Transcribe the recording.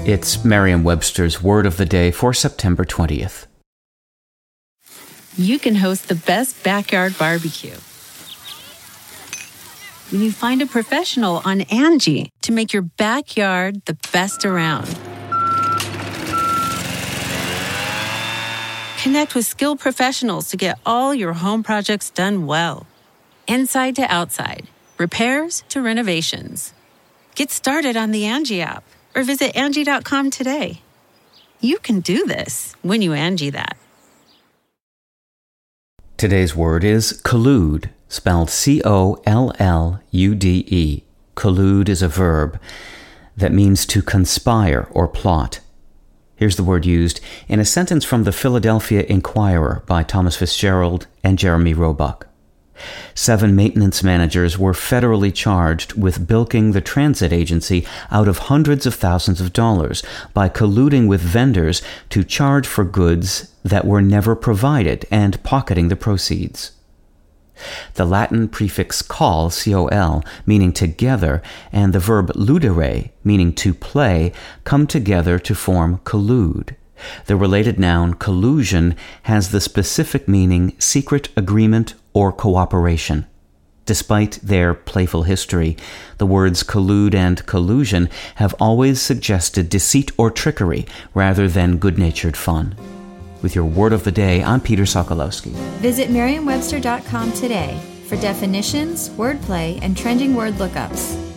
It's Merriam-Webster's Word of the Day for September 20th. You can host the best backyard barbecue when you find a professional on Angie to make your backyard the best around. Connect with skilled professionals to get all your home projects done well. Inside to outside, repairs to renovations. Get started on the Angie app or visit Angie.com today. You can do this when you Angie that. Today's word is collude, spelled C-O-L-L-U-D-E. Collude is a verb that means to conspire or plot. Here's the word used in a sentence from the Philadelphia Inquirer by Thomas Fitzgerald and Jeremy Roebuck. 7 maintenance managers were federally charged with bilking the transit agency out of hundreds of thousands of dollars by colluding with vendors to charge for goods that were never provided and pocketing the proceeds. The Latin prefix col, C-O-L, meaning together, and the verb ludere, meaning to play, come together to form collude. The related noun collusion has the specific meaning secret agreement or cooperation. Despite their playful history, the words collude and collusion have always suggested deceit or trickery rather than good-natured fun. With your Word of the Day, I'm Peter Sokolowski. Visit Merriam-Webster.com today for definitions, wordplay, and trending word lookups.